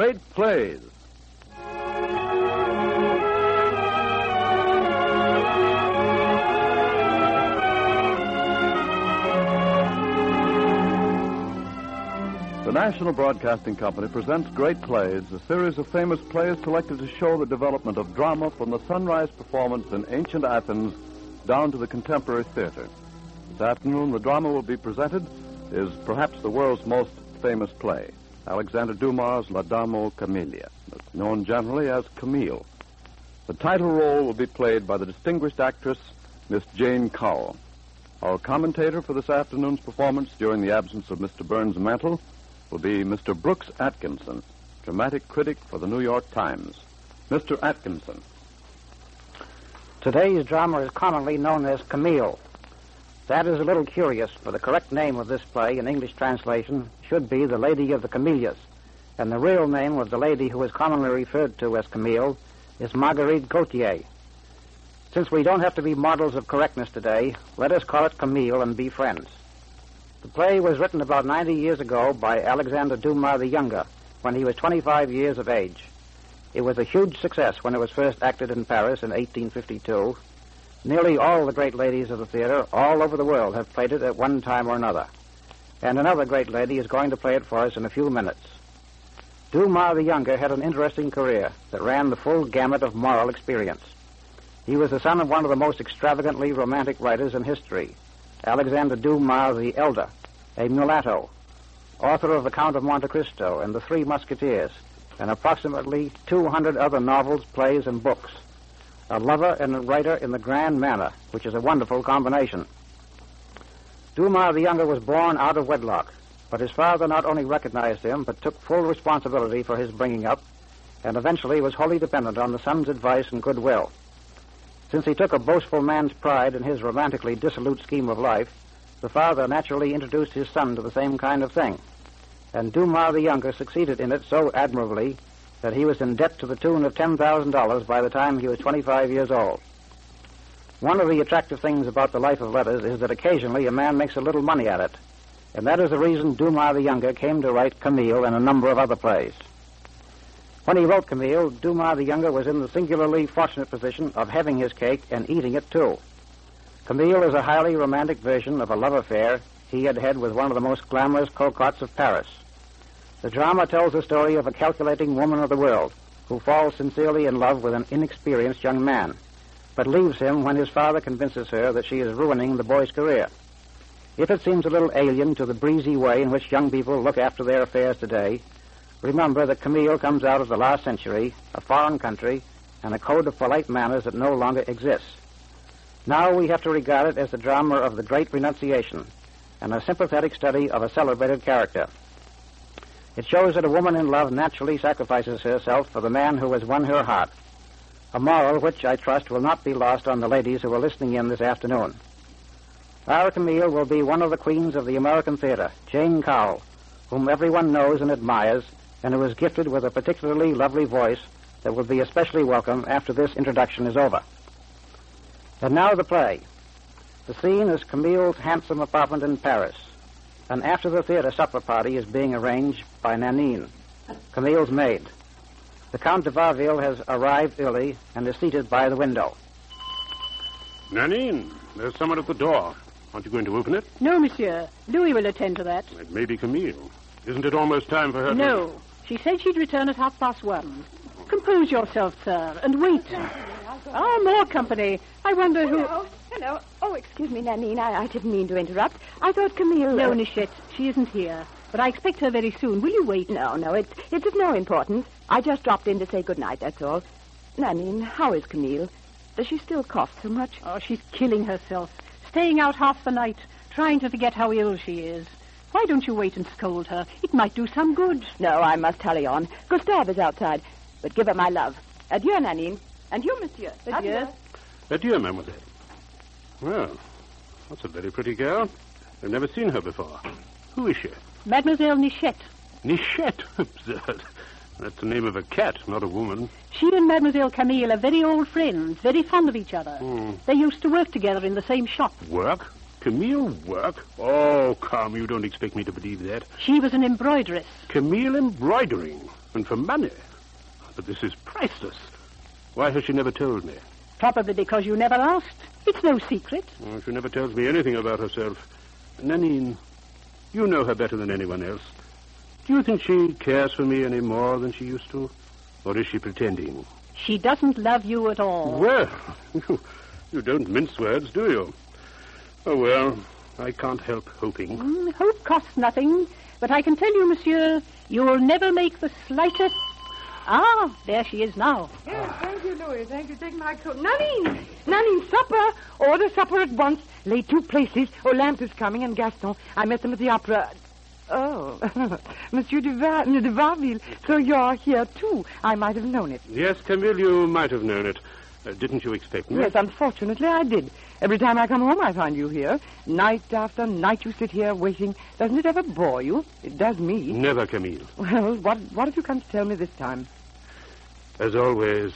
Great Plays. The National Broadcasting Company presents Great Plays, a series of famous plays selected to show the development of drama from the sunrise performance in ancient Athens down to the contemporary theater. This afternoon, the drama will be presented is perhaps the world's most famous play, Alexander Dumas' La Dame Camilla, known generally as Camille. The title role will be played by the distinguished actress, Miss Jane Cowell. Our commentator for this afternoon's performance during the absence of Mr. Burns Mantle will be Mr. Brooks Atkinson, dramatic critic for the New York Times. Mr. Atkinson. Today's drama is commonly known as Camille. That is a little curious, for the correct name of this play in English translation should be The Lady of the Camellias, and the real name of the lady who is commonly referred to as Camille is Marguerite Gautier. Since we don't have to be models of correctness today, let us call it Camille and be friends. The play was written about 90 years ago by Alexander Dumas the Younger, when he was 25 years of age. It was a huge success when it was first acted in Paris in 1852. Nearly all the great ladies of the theater all over the world have played it at one time or another. And another great lady is going to play it for us in a few minutes. Dumas the Younger had an interesting career that ran the full gamut of moral experience. He was the son of one of the most extravagantly romantic writers in history, Alexander Dumas the Elder, a mulatto, author of The Count of Monte Cristo and The Three Musketeers, and approximately 200 other novels, plays, and books. A lover and a writer in the grand manner, which is a wonderful combination. Dumas the Younger was born out of wedlock, but his father not only recognized him, but took full responsibility for his bringing up, and eventually was wholly dependent on the son's advice and goodwill. Since he took a boastful man's pride in his romantically dissolute scheme of life, the father naturally introduced his son to the same kind of thing. And Dumas the Younger succeeded in it so admirably that he was in debt to the tune of $10,000 by the time he was 25 years old. One of the attractive things about the life of letters is that occasionally a man makes a little money at it, and that is the reason Dumas the Younger came to write Camille and a number of other plays. When he wrote Camille, Dumas the Younger was in the singularly fortunate position of having his cake and eating it, too. Camille is a highly romantic version of a love affair he had had with one of the most glamorous cocottes of Paris. The drama tells the story of a calculating woman of the world who falls sincerely in love with an inexperienced young man, but leaves him when his father convinces her that she is ruining the boy's career. If it seems a little alien to the breezy way in which young people look after their affairs today, remember that Camille comes out of the last century, a foreign country, and a code of polite manners that no longer exists. Now we have to regard it as the drama of the Great Renunciation and a sympathetic study of a celebrated character. It shows that a woman in love naturally sacrifices herself for the man who has won her heart, a moral which, I trust, will not be lost on the ladies who are listening in this afternoon. Our Camille will be one of the queens of the American theater, Jane Cowell, whom everyone knows and admires, and who is gifted with a particularly lovely voice that will be especially welcome after this introduction is over. And now the play. The scene is Camille's handsome apartment in Paris, and after the theater supper party is being arranged by Nanine, Camille's maid. The Count de Varville has arrived early and is seated by the window. Nanine, there's someone at the door. Aren't you going to open it? No, monsieur. Louis will attend to that. It may be Camille. Isn't it almost time for her No. She said she'd return at 1:30. Compose yourself, sir, and wait. More company. I wonder who... Hello. Oh, excuse me, Nanine. I didn't mean to interrupt. I thought Camille... No, Nichette. She isn't here. But I expect her very soon. Will you wait? No. It's of no importance. I just dropped in to say good night, that's all. Nanine, how is Camille? Does she still cough so much? Oh, she's killing herself. Staying out half the night, trying to forget how ill she is. Why don't you wait and scold her? It might do some good. No, I must hurry on. Gustave is outside. But give her my love. Adieu, Nanine. And you, monsieur. Adieu. Adieu, mademoiselle. Well, that's a very pretty girl. I've never seen her before. Who is she? Mademoiselle Nichette. Nichette? Absurd. That's the name of a cat, not a woman. She and Mademoiselle Camille are very old friends, very fond of each other. They used to work together in the same shop. Work? Camille work? Oh, come, you don't expect me to believe that. She was an embroideress. Camille embroidering? And for money? But this is priceless. Why has she never told me? Probably because you never asked. It's no secret. Oh, she never tells me anything about herself. Nanine, you know her better than anyone else. Do you think she cares for me any more than she used to? Or is she pretending? She doesn't love you at all. Well, you don't mince words, do you? Oh, well, I can't help hoping. Hope costs nothing. But I can tell you, monsieur, you'll never make the slightest... Ah, there she is now. Yes, thank you, Louis. Thank you. Take my coat. Nanine, supper. Order supper at once. Lay 2 places. Olympe is coming and Gaston. I met them at the opera. Oh, Monsieur de Varville. So you're here, too. I might have known it. Yes, Camille, you might have known it. Didn't you expect me? Yes, unfortunately, I did. Every time I come home, I find you here. Night after night, you sit here waiting. Doesn't it ever bore you? It does me. Never, Camille. Well, what have you come to tell me this time? As always,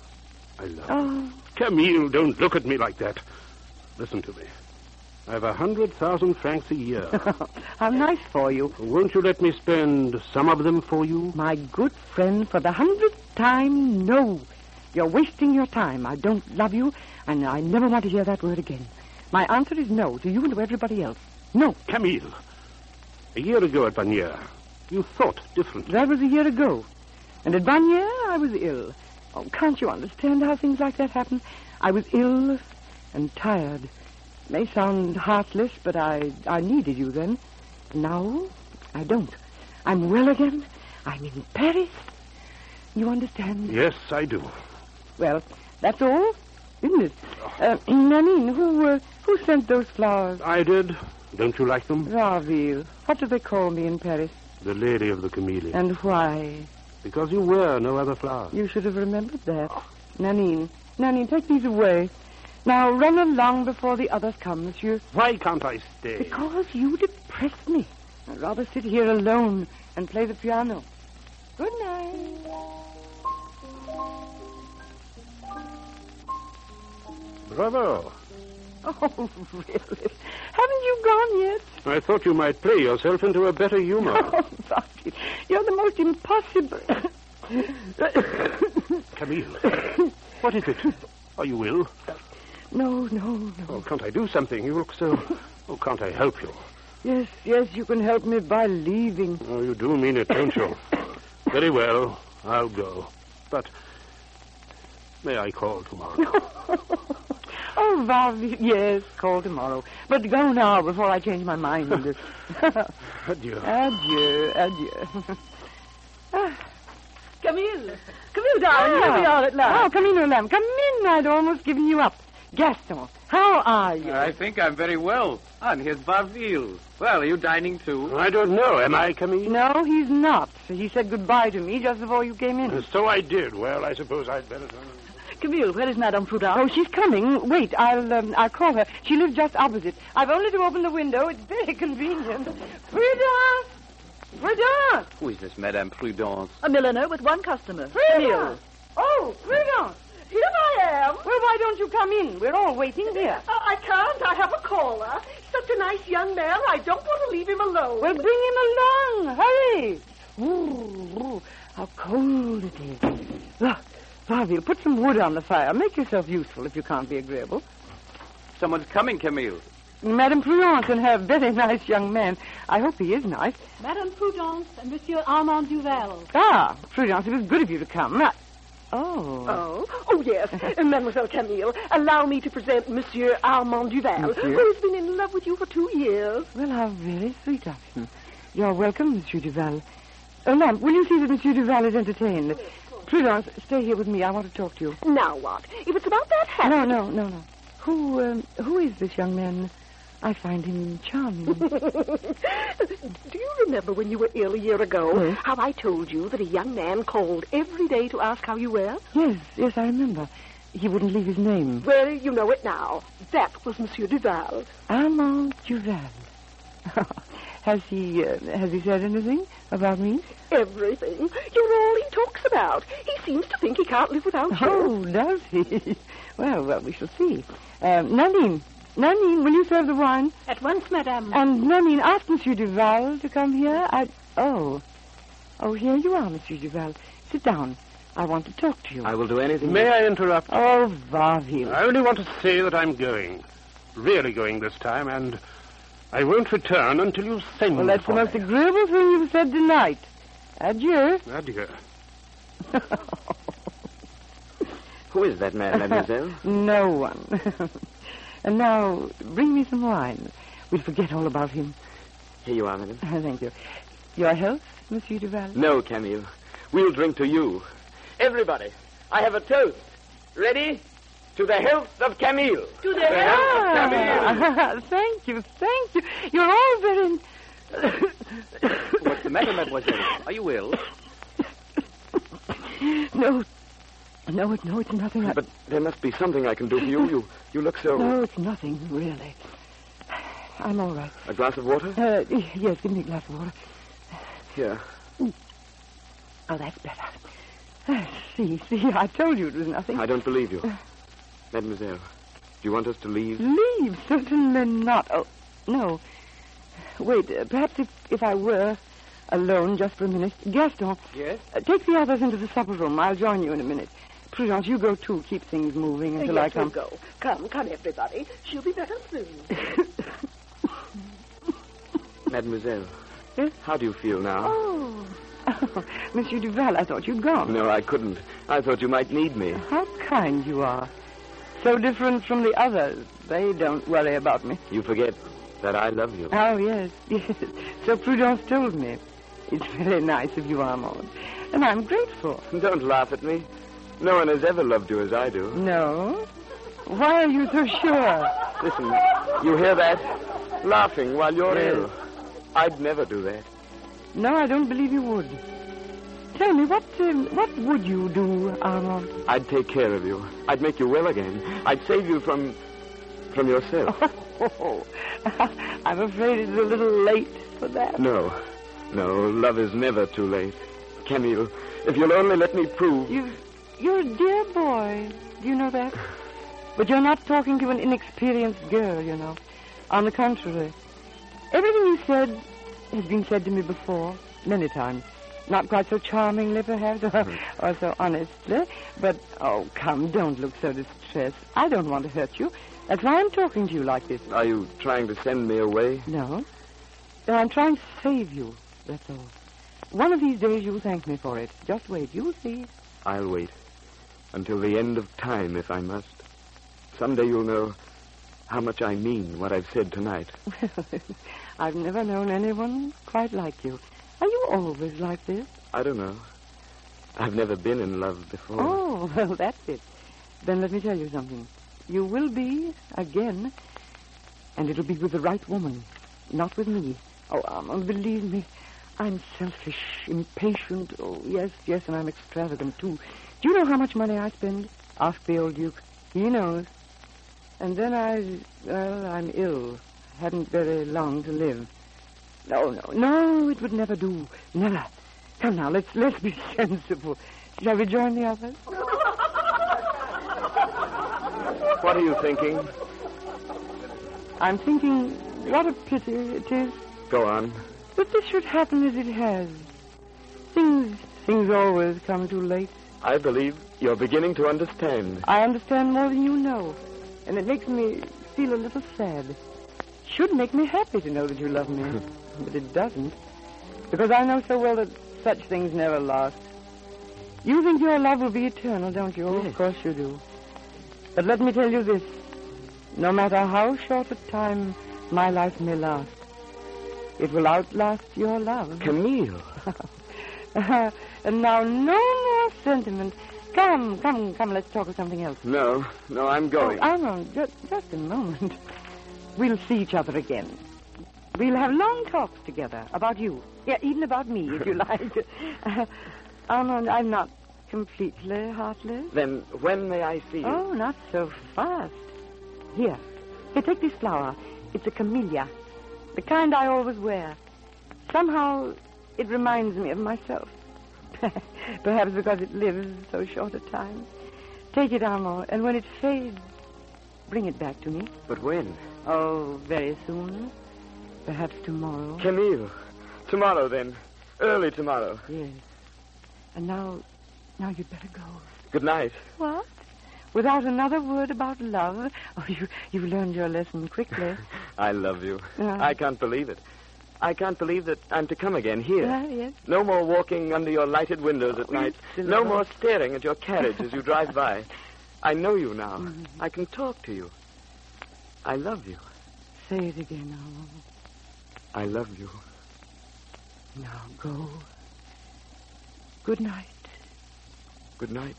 I love you. Camille, don't look at me like that. Listen to me. I have 100,000 francs a year. How nice for you. Won't you let me spend some of them for you? My good friend, for the 100th time, no. You're wasting your time. I don't love you, and I never want to hear that word again. My answer is no, to you and to everybody else. No. Camille, a year ago at Bagnères, you thought differently. That was a year ago. And at Bagnères, I was ill. Oh, can't you understand how things like that happen? I was ill and tired. It may sound heartless, but I needed you then. Now, I don't. I'm well again. I'm in Paris. You understand? Yes, I do. Well, that's all, isn't it? Nanine, who sent those flowers? I did. Don't you like them? Varville. What do they call me in Paris? The Lady of the Camellia. And why? Because you wear no other flowers. You should have remembered that. Nanine, take these away. Now, run along before the others come, monsieur. Why can't I stay? Because you depress me. I'd rather sit here alone and play the piano. Good night. Bravo. Oh, really? Haven't you gone yet? I thought you might play yourself into a better humor. Oh, Bucky, you're the most impossible... Camille, what is it? Are you ill? No. Oh, can't I do something? You look so... Oh, can't I help you? Yes, you can help me by leaving. Oh, you do mean it, don't you? Very well, I'll go. But may I call tomorrow? Oh, Varville, yes, call tomorrow. But go now before I change my mind. Adieu. Adieu. Camille, darling, here we are at last. Oh, come in, Olympe. Come in. I'd almost given you up. Gaston, how are you? I think I'm very well. And here's Varville. Well, are you dining too? I don't know. Am I, Camille? No, he's not. He said goodbye to me just before you came in. So I did. Well, I suppose I'd better... Camille, where is Madame Prudence? Oh, she's coming. Wait, I'll call her. She lives just opposite. I've only to open the window. It's very convenient. Prudence! Who is this Madame Prudence? A milliner with one customer. Prudence! Oh, Prudence! Here I am. Well, why don't you come in? We're all waiting here. I can't. I have a caller. Such a nice young man. I don't want to leave him alone. Well, bring him along. Hurry. Ooh, how cold it is. Look, Varville, put some wood on the fire. Make yourself useful if you can't be agreeable. Someone's coming, Camille. Madame Prudence and her very nice young man. I hope he is nice. Madame Prudence and Monsieur Armand Duval. Ah, Prudence, it was good of you to come. Oh, yes. Mademoiselle Camille, allow me to present Monsieur Armand Duval, Monsieur? who has been in love with you for 2 years. Well, how very sweet of him. You're welcome, Monsieur Duval. Olympe, will you see that Monsieur Duval is entertained? Prudence, stay here with me. I want to talk to you. Now what? If it's about that hat... No. Who is this young man? I find him charming. Do you remember when you were ill a year ago, Yes. how I told you that a young man called every day to ask how you were? Yes, I remember. He wouldn't leave his name. Well, you know it now. That was Monsieur Duval. Armand Duval. Has he said anything about me? Everything. You're all he talks about. He seems to think he can't live without you. Oh, does he? Well, we shall see. Nanine, will you serve the wine? At once, madame. And Nanine, ask Monsieur Duval to come here. Oh, here you are, Monsieur Duval. Sit down. I want to talk to you. I will do anything. May I interrupt? Oh, Varville. I only want to say that I'm going. Really going this time, and I won't return until you send Well, that's the for most me. agreeable thing you've said tonight. Adieu. Adieu. Who is that man, mademoiselle? No one. And now, bring me some wine. We'll forget all about him. Here you are, madame. Thank you. Your health, Monsieur Duval? No, Camille. We'll drink to you. Everybody, I have a toast. Ready? To the health of Camille. To the health of Camille. Thank you. You're all very... What's the matter, mademoiselle? Are you ill? No, it's nothing. But there must be something I can do for you. You look so... No, it's nothing, really. I'm all right. A glass of water? Yes, give me a glass of water. Here. Oh, that's better. See, I told you it was nothing. I don't believe you. Mademoiselle, do you want us to leave? Leave? Certainly not. Oh, no. Wait, perhaps if I were alone just for a minute. Gaston. Yes? Take the others into the supper room. I'll join you in a minute. Prudence, you go too. Keep things moving until I come. We'll go. Come, everybody. She'll be better soon. Mademoiselle, Yes? how do you feel now? Oh, Monsieur Duval, I thought you'd gone. No, I couldn't. I thought you might need me. How kind you are. So different from the others. They don't worry about me. You forget that I love you. Oh, yes. So Prudence told me. It's very nice of you, Armand. And I'm grateful. Don't laugh at me. No one has ever loved you as I do. No? Why are you so sure? Listen, you hear that? Laughing while you're Yes. ill. I'd never do that. No, I don't believe you would. Tell me, what would you do, Armand? I'd take care of you. I'd make you well again. I'd save you from yourself. Oh, I'm afraid it's a little late for that. No, love is never too late. Camille, if you'll only let me prove... You're a dear boy. Do you know that? But you're not talking to an inexperienced girl, you know. On the contrary. Everything you said has been said to me before, many times. Not quite so charmingly, perhaps, or so honestly. But, oh, come, don't look so distressed. I don't want to hurt you. That's why I'm talking to you like this. Are you trying to send me away? No. No, I'm trying to save you, that's all. One of these days you'll thank me for it. Just wait, you'll see. I'll wait. Until the end of time, if I must. Someday you'll know how much I mean what I've said tonight. I've never known anyone quite like you. Are you always like this? I don't know. I've never been in love before. Oh, well, that's it. Then let me tell you something. You will be again, and it'll be with the right woman, not with me. Oh, Armand, believe me, I'm selfish, impatient. Oh, yes, and I'm extravagant, too. Do you know how much money I spend? Ask the old Duke. He knows. And then I'm ill. Hadn't very long to live. No, it would never do. Never. Come now, let's be sensible. Shall we join the others? What are you thinking? I'm thinking, what a pity it is Go on. that this should happen as it has. Things always come too late. I believe you're beginning to understand. I understand more than you know, and it makes me feel a little sad. Should make me happy to know that you love me, but it doesn't, because I know so well that such things never last. You think your love will be eternal, don't you? Oh, Yes. of course you do. But let me tell you this. No matter how short a time my life may last, it will outlast your love. Camille. And now, no more sentiment. Come, let's talk of something else. No, I'm going. Oh, Armand, just a moment. We'll see each other again. We'll have long talks together about you. Yeah, even about me, if you like. Armand, I'm not completely heartless. Then when may I see you? Oh, not so fast. Here, take this flower. It's a camellia. The kind I always wear. Somehow, it reminds me of myself. Perhaps because it lives so short a time. Take it, Armand, and when it fades, bring it back to me. But when? Oh, very soon. Perhaps tomorrow. Camille. Tomorrow, then. Early tomorrow. Yes. And now you'd better go. Good night. What? Without another word about love? Oh, you've learned your lesson quickly. I love you. I can't believe it. I can't believe that I'm to come again here. Yes. No more walking under your lighted windows at night. No more staring at your carriage as you drive by. I know you now. Mm-hmm. I can talk to you. I love you. Say it again, Armand. I love you. Now go. Good night. Good night.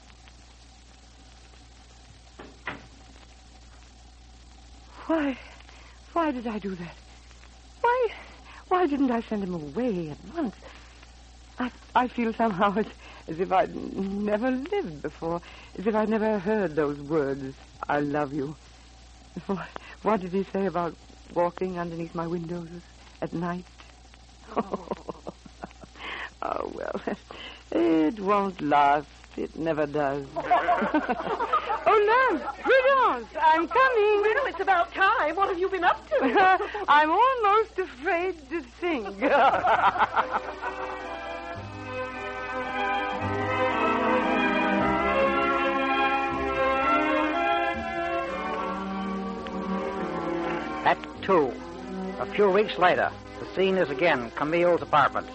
Why did I do that? Why didn't I send him away at once? I feel somehow as if I'd never lived before, as if I'd never heard those words, I love you. What did he say about walking underneath my windows at night? Oh, well, it won't last. It never does. Oh, no. Prudence, I'm coming. Well, it's about time. What have you been up to? I'm almost afraid to sing. Act 2. A few weeks later, the scene is again Camille's apartment.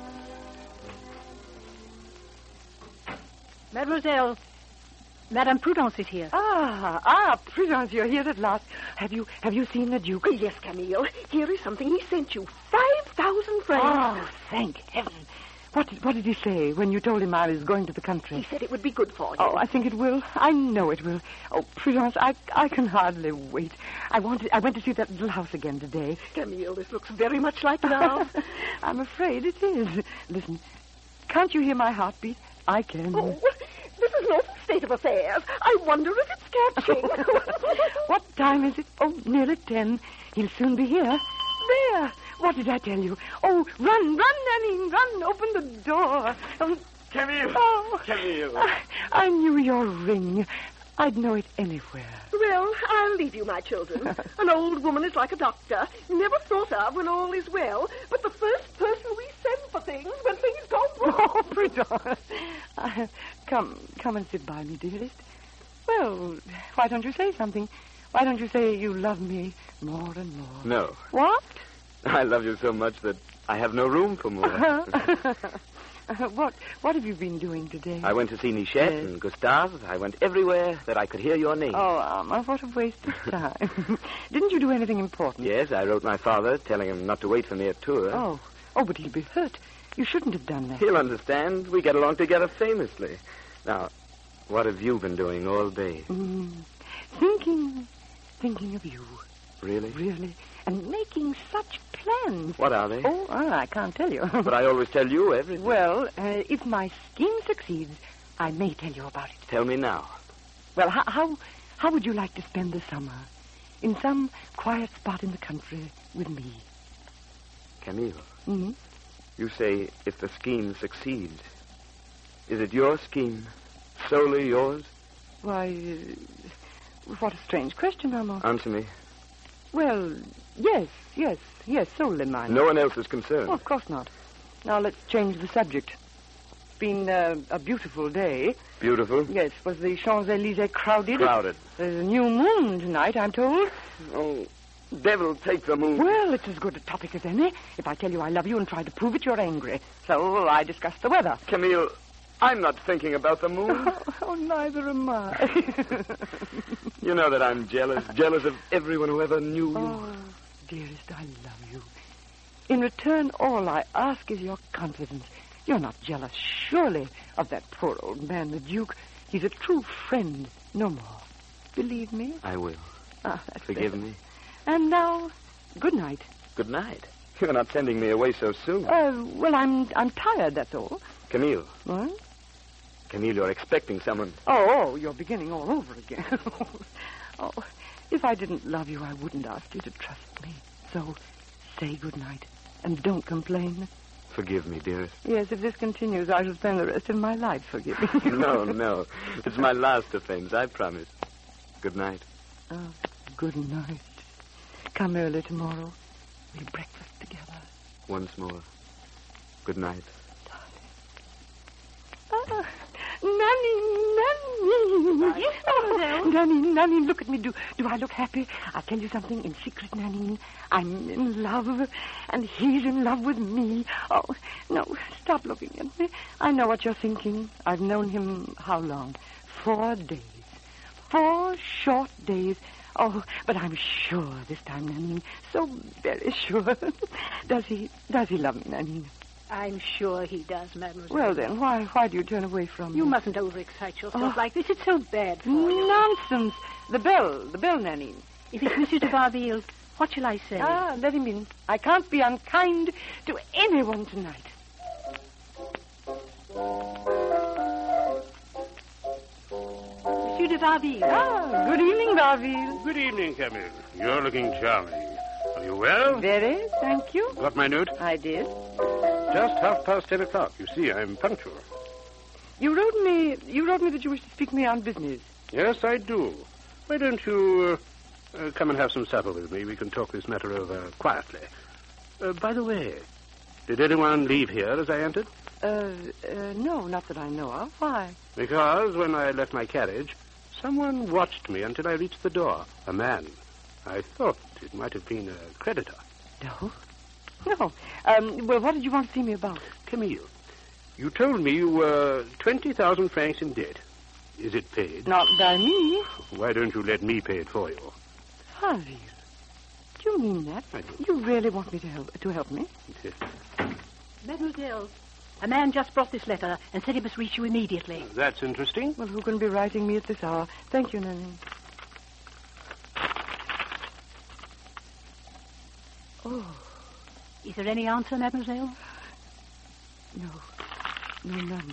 Mademoiselle, Madame Prudence is here. Prudence, you're here at last. Have you seen the Duke? Yes, Camille. Here is something he sent you. 5,000 francs. Oh, thank heaven. What did he say when you told him I was going to the country? He said it would be good for you. Oh, I think it will. I know it will. Oh, Prudence, I can hardly wait. I went to see that little house again today. Camille, this looks very much like love. I'm afraid it is. Listen, can't you hear my heartbeat? I can. Oh, this is an awful state of affairs. I wonder if it's catching. What time is it? Oh, nearly 10. He'll soon be here. There. What did I tell you? Oh, run, Nanny, run. Open the door. Camille. Oh. Camille. I knew your ring. I'd know it anywhere. Well, I'll leave you, my children. An old woman is like a doctor. Never thought of when all is well, but the first person we send for things when things go wrong. Oh, Prudence. Come and sit by me, dearest. Well, why don't you say something? Why don't you say you love me more and more? No. What? I love you so much that I have no room for more. What have you been doing today? I went to see Nichette and Gustave. I went everywhere that I could hear your name. Oh, Alma, what a waste of time. Didn't you do anything important? Yes, I wrote my father, telling him not to wait for me at Tours. Oh, but he'll be hurt. You shouldn't have done that. He'll understand. We get along together famously. Now, what have you been doing all day? Thinking of you. Really? Really. And making such plans. What are they? Oh, I can't tell you. But I always tell you everything. Well, if my scheme succeeds, I may tell you about it. Tell me now. Well, how would you like to spend the summer? In some quiet spot in the country with me. Camille. Mm-hmm. You say if the scheme succeeds. Is it your scheme? Solely yours? Why, what a strange question, Armand. Answer me. Well, yes, solely mine. No one else is concerned. Oh, of course not. Now, let's change the subject. It's been a beautiful day. Beautiful? Yes. Was the Champs-Élysées crowded? Crowded. There's a new moon tonight, I'm told. Oh, devil take the moon. Well, it's as good a topic as any. If I tell you I love you and try to prove it, you're angry. So I discuss the weather. Camille, I'm not thinking about the moon. Oh, neither am I. You know that I'm jealous of everyone who ever knew you. Oh, dearest, I love you. In return, all I ask is your confidence. You're not jealous, surely, of that poor old man, the Duke. He's a true friend, no more. Believe me? I will. That's Forgive better. me. And now, good night. Good night. You're not sending me away so soon. Well, I'm tired, that's all. Camille. What? Camille, you're expecting someone. Oh, you're beginning all over again. Oh, if I didn't love you, I wouldn't ask you to trust me. So, say good night, and don't complain. Forgive me, dearest. Yes, if this continues, I shall spend the rest of my life forgiving you. No. It's my last offense, I promise. Good night. Oh, good night. Come early tomorrow. We'll breakfast together. Once more. Good night. Nanny. Yes, Mademoiselle. Nanny, look at me. Do I look happy? I'll tell you something in secret, Nanny. I'm in love, and he's in love with me. Oh, no, stop looking at me. I know what you're thinking. I've known him how long? 4 days. 4 short days. Oh, but I'm sure this time, Nanny. So very sure. Does he love me, Nanny? I'm sure he does, Mademoiselle. Well, then, why do you turn away from me? You mustn't overexcite yourself like this. It's so bad for you. Nonsense. The bell, Nanny. If it's Monsieur de Varville, what shall I say? Let him in. I can't be unkind to anyone tonight. Monsieur de Varville. Good evening, Varville. Good evening, Camille. You're looking charming. Are you well? Very, thank you. Got my note? I did. Just 10:30. You see, I'm punctual. You wrote me that you wished to speak to me on business. Yes, I do. Why don't you come and have some supper with me? We can talk this matter over quietly. By the way, did anyone leave here as I entered? No, not that I know of. Why? Because when I left my carriage, someone watched me until I reached the door. A man. I thought it might have been a creditor. No. Well, what did you want to see me about? Camille, you told me you were 20,000 francs in debt. Is it paid? Not by me. Why don't you let me pay it for you? Harvey, do you mean that? I do. You really want me to help me? Yes. Mademoiselle, a man just brought this letter and said he must reach you immediately. That's interesting. Well, who can be writing me at this hour? Thank you, Nanny. Oh. Is there any answer, Mademoiselle? No, none.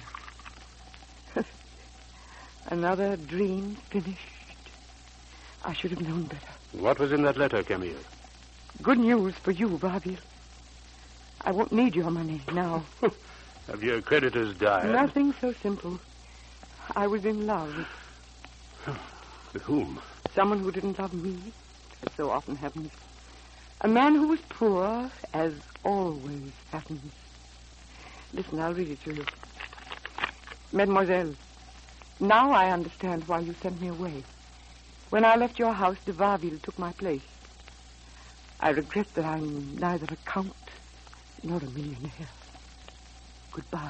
Another dream finished. I should have known better. What was in that letter, Camille? Good news for you, Varville. I won't need your money now. Have your creditors died? Nothing so simple. I was in love. With whom? Someone who didn't love me, as so often happens. A man who was poor, as always happens. Listen, I'll read it to you. Mademoiselle, now I understand why you sent me away. When I left your house, de Varville took my place. I regret that I'm neither a count nor a millionaire. Goodbye.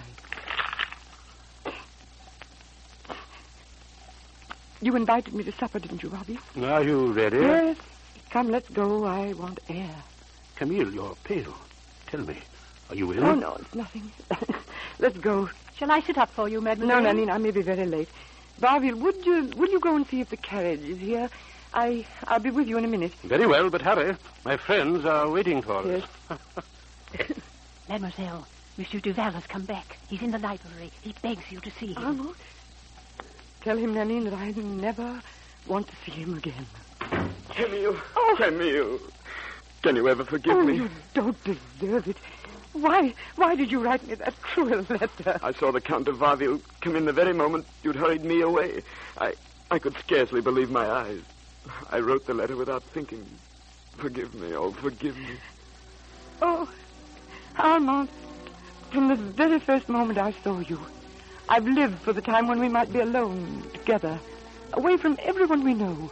You invited me to supper, didn't you, Robbie? Are you ready? Yes. Come, let's go. I want air. Camille, you're pale. Tell me, are you ill? Oh, no, it's nothing. Let's go. Shall I sit up for you, Mademoiselle? No, Nanine, I may be very late. Varville, will you go and see if the carriage is here? I'll be with you in a minute. Very well, but hurry. My friends are waiting for us. Yes. Mademoiselle, Monsieur Duval has come back. He's in the library. He begs you to see him. Arnold, tell him, Nanine, that I never want to see him again. Camille. Oh. Camille. Can you ever forgive me? You don't deserve it. Why did you write me that cruel letter? I saw the Count de Varville come in the very moment you'd hurried me away. I could scarcely believe my eyes. I wrote the letter without thinking. Forgive me, oh, forgive me. Oh, Armand, from the very first moment I saw you, I've lived for the time when we might be alone, together, away from everyone we know.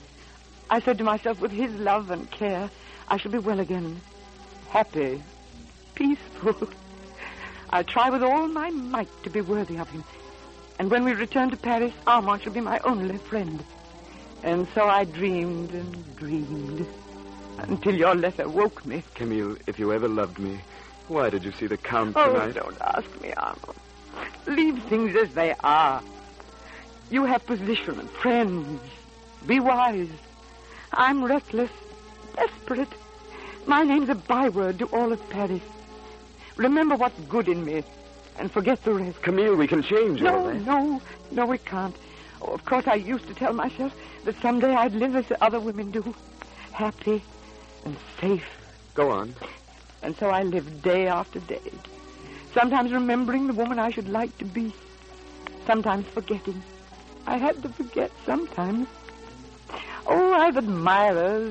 I said to myself, with his love and care, I shall be well again, happy, peaceful. I'll try with all my might to be worthy of him. And when we return to Paris, Armand shall be my only friend. And so I dreamed and dreamed until your letter woke me. Camille, if you ever loved me, why did you see the Count tonight? Oh, don't ask me, Arnold. Leave things as they are. You have position and friends. Be wise. I'm reckless, desperate. My name's a byword to all of Paris. Remember what's good in me and forget the rest. Camille, we can change all that. No, we can't. Oh, of course, I used to tell myself that someday I'd live as other women do, happy and safe. Go on. And so I lived day after day, sometimes remembering the woman I should like to be, sometimes forgetting. I had to forget sometimes. Oh, I've admirers,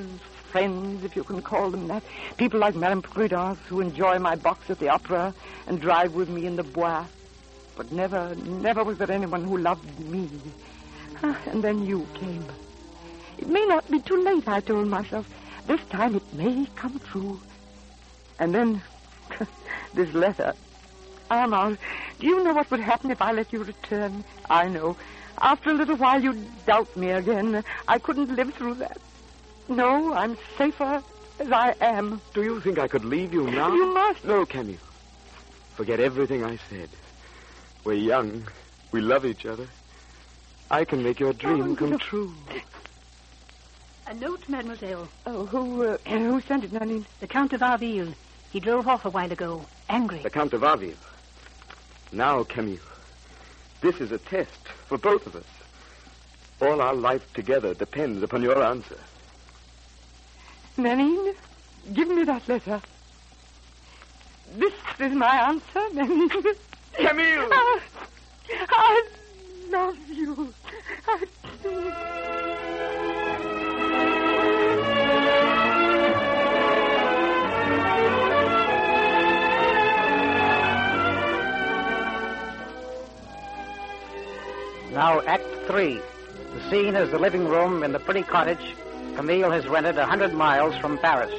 friends, if you can call them that. People like Madame Prudence, who enjoy my box at the opera and drive with me in the Bois. But never was there anyone who loved me. And then you came. It may not be too late, I told myself. This time it may come true. And then, this letter. Armand, do you know what would happen if I let you return? I know. After a little while, you'd doubt me again. I couldn't live through that. No, I'm safer as I am. Do you think I could leave you now? You must. No, Camille. Forget everything I said. We're young. We love each other. I can make your dream come true. A note, mademoiselle. Oh, who sent it, Nanine? The Count of Arville. He drove off a while ago, angry. The Count of Arville. Now, Camille, this is a test for both of us. All our life together depends upon your answer. Nanine, give me that letter. This is my answer, Nanine. Camille! I love you. I do. Now, Act 3. The scene is the living room in the pretty cottage Camille has rented 100 miles from Paris.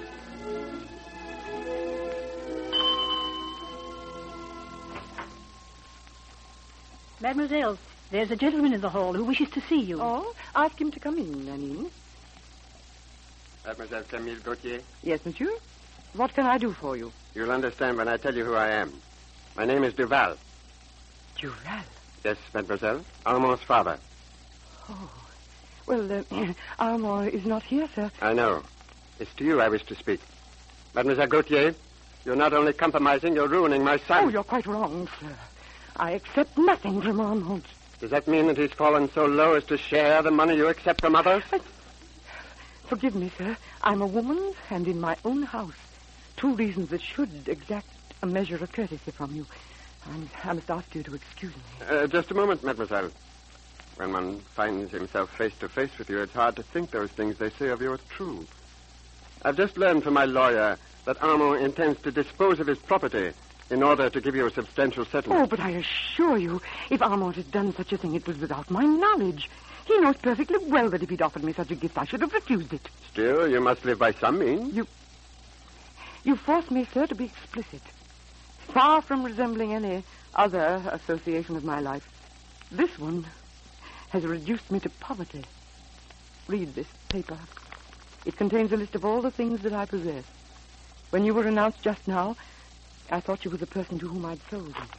Mademoiselle, there's a gentleman in the hall who wishes to see you. Oh, ask him to come in, Nanine. Mademoiselle Camille Gauthier? Yes, monsieur. What can I do for you? You'll understand when I tell you who I am. My name is Duval. Duval? Yes, mademoiselle. Armand's father. Oh. Well, Armand is not here, sir. I know. It's to you I wish to speak. Mademoiselle Gauthier, you're not only compromising, you're ruining my son. Oh, you're quite wrong, sir. I accept nothing from Armand. Does that mean that he's fallen so low as to share the money you accept from others? Forgive me, sir. I'm a woman and in my own house. 2 reasons that should exact a measure of courtesy from you. I must ask you to excuse me. Just a moment, mademoiselle. When one finds himself face to face with you, it's hard to think those things they say of you are true. I've just learned from my lawyer that Armand intends to dispose of his property in order to give you a substantial settlement. Oh, but I assure you, if Armand had done such a thing, it was without my knowledge. He knows perfectly well that if he'd offered me such a gift, I should have refused it. Still, you must live by some means. You force me, sir, to be explicit. Far from resembling any other association of my life, this one has reduced me to poverty. Read this paper. It contains a list of all the things that I possess. When you were announced just now, I thought you were the person to whom I'd sold them.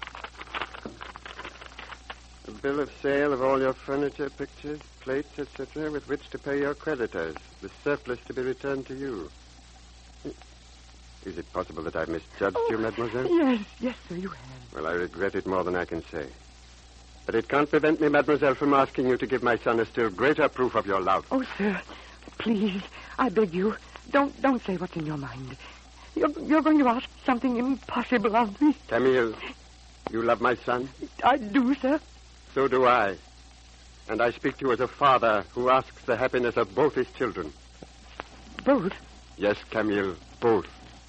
A bill of sale of all your furniture, pictures, plates, etc., with which to pay your creditors. The surplus to be returned to you. Is it possible that I've misjudged you, mademoiselle? Yes, sir, you have. Well, I regret it more than I can say. But it can't prevent me, mademoiselle, from asking you to give my son a still greater proof of your love. Oh, sir, please, I beg you, don't say what's in your mind. You're going to ask something impossible of me. Camille, you love my son? I do, sir. So do I. And I speak to you as a father who asks the happiness of both his children. Both? Yes, Camille, both.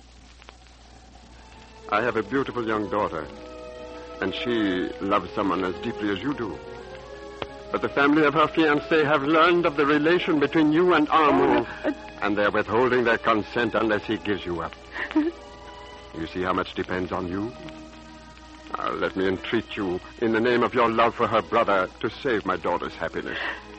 I have a beautiful young daughter, and she loves someone as deeply as you do. But the family of her fiancé have learned of the relation between you and Armand, and they're withholding their consent unless he gives you up. You see how much depends on you? Now, let me entreat you, in the name of your love for her brother, to save my daughter's happiness.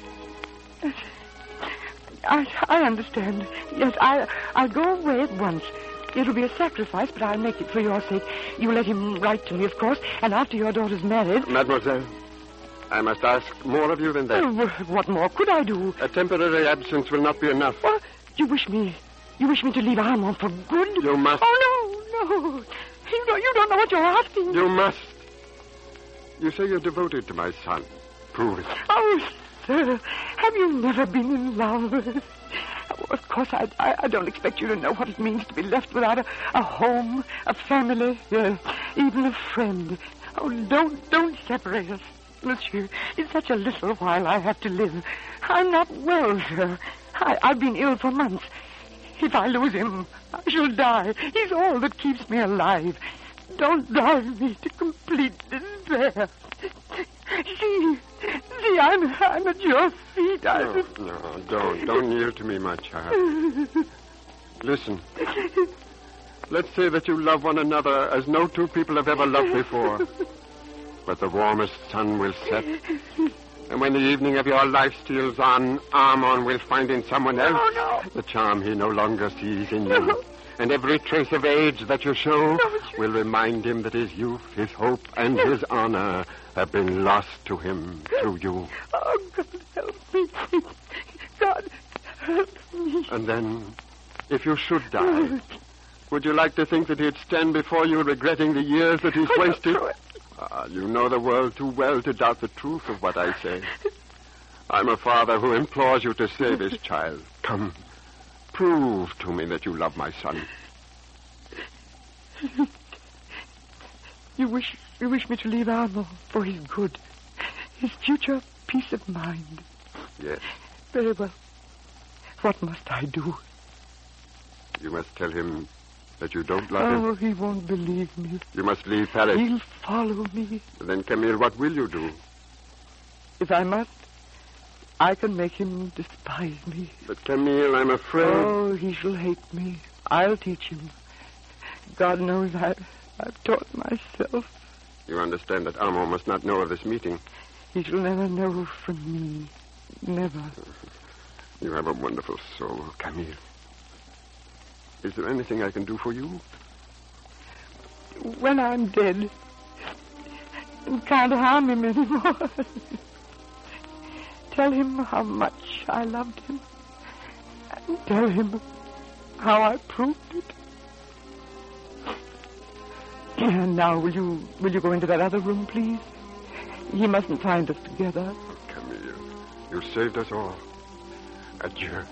I understand. Yes, I'll go away at once. It'll be a sacrifice, but I'll make it for your sake. You let him write to me, of course, and after your daughter's married... Mademoiselle, I must ask more of you than that. What more could I do? A temporary absence will not be enough. Well, you wish me to leave Armand for good? You must. Oh, no. You don't know what you're asking. You must. You say you're devoted to my son. Prove it. Oh, sir, have you never been in love? Of course, I don't expect you to know what it means to be left without a home, a family, even a friend. Oh, don't separate us, monsieur. It's such a little while I have to live. I'm not well, sir. I've been ill for months. If I lose him, I shall die. He's all that keeps me alive. Don't drive me to complete despair. See, I'm at your feet. No, don't kneel to me, my child. Listen. Let's say that you love one another as no two people have ever loved before. But the warmest sun will set. And when the evening of your life steals on, Armand will find in someone else the charm he no longer sees in you. And every trace of age that you show will remind him that his youth, his hope, and his honor have been lost to him through you. Oh, God, help me. God, help me. And then, if you should die, would you like to think that he'd stand before you regretting the years that he's wasted? You know the world too well to doubt the truth of what I say. I'm a father who implores you to save his child. Come, prove to me that you love my son. You wish me to leave Armand for his good, his future peace of mind. Yes. Very well. What must I do? You must tell him that you don't love him. Oh, he won't believe me. You must leave Paris. He'll follow me. Then, Camille, what will you do? If I must, I can make him despise me. But, Camille, I'm afraid... Oh, he shall hate me. I'll teach him. God knows I've taught myself. You understand that Armand must not know of this meeting. He shall never know from me. Never. You have a wonderful soul, Camille. Is there anything I can do for you? When I'm dead, and can't harm him anymore, tell him how much I loved him, and tell him how I proved it. And now, will you go into that other room, please? He mustn't find us together. Camille, you saved us all. Adieu.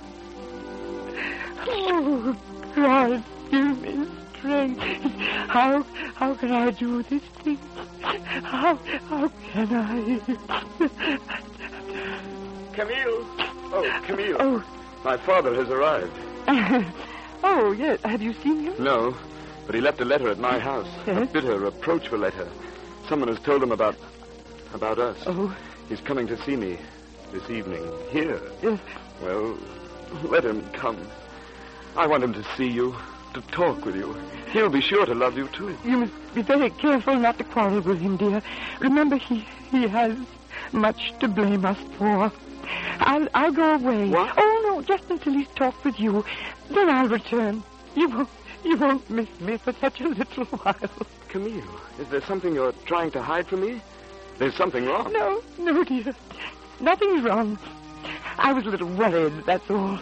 Oh, God, give me strength. How can I do this thing? How can I? Camille! Oh, Camille. Oh. My father has arrived. Oh, yes. Have you seen him? No, but he left a letter at my house. Yes? A bitter, reproachful letter. Someone has told him about us. Oh. He's coming to see me this evening. Here. Yes. Well, let him come. I want him to see you, to talk with you. He'll be sure to love you, too. You must be very careful not to quarrel with him, dear. Remember, he has much to blame us for. I'll go away. What? Oh, no, just until he's talked with you. Then I'll return. You won't miss me for such a little while. Camille, is there something you're trying to hide from me? There's something wrong. No, dear. Nothing's wrong. I was a little worried, that's all.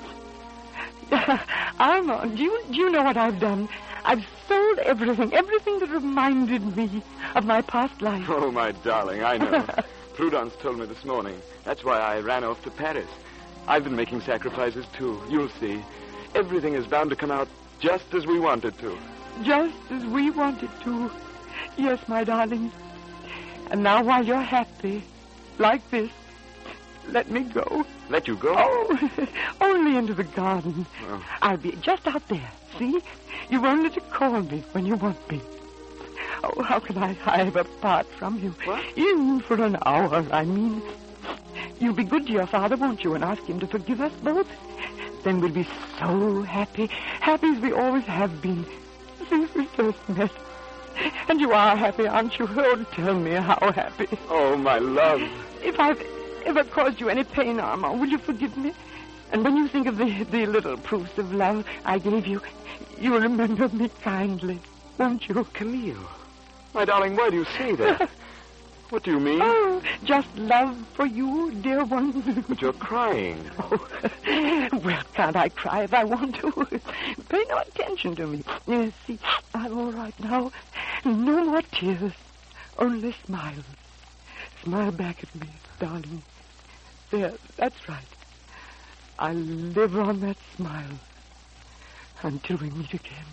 Armand, do you know what I've done? I've sold everything that reminded me of my past life. Oh, my darling, I know. Prudence told me this morning. That's why I ran off to Paris. I've been making sacrifices, too. You'll see. Everything is bound to come out just as we want it to. Just as we want it to. Yes, my darling. And now while you're happy, like this, let me go. Let you go? Oh, only into the garden. Oh. I'll be just out there, see? You've only to call me when you want me. Oh, how can I hide apart from you? What? Even for an hour, I mean. You'll be good to your father, won't you, and ask him to forgive us both? Then we'll be so happy. Happy as we always have been since we first met. And you are happy, aren't you? Oh, tell me how happy. Oh, my love. If I've ever caused you any pain, Armand, will you forgive me? And when you think of the little proofs of love I gave you, you'll remember me kindly, won't you? Camille, my darling, why do you say that? What do you mean? Oh, just love for you, dear one. But you're crying. Oh, well, can't I cry if I want to? Pay no attention to me. Yes, see, I'm all right now. No more tears, only smiles. Smile back at me, darling. There, that's right. I'll live on that smile until we meet again.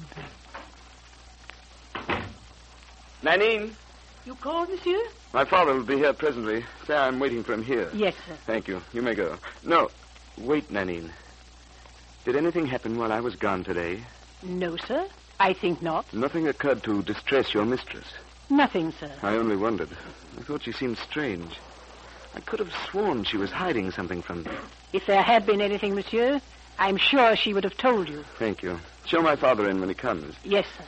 Nanine? You called, monsieur? My father will be here presently. Say I'm waiting for him here. Yes, sir. Thank you. You may go. No, wait, Nanine. Did anything happen while I was gone today? No, sir. I think not. Nothing occurred to distress your mistress? Nothing, sir. I only wondered. I thought she seemed strange. I could have sworn she was hiding something from me. If there had been anything, monsieur, I'm sure she would have told you. Thank you. Show my father in when he comes. Yes, sir.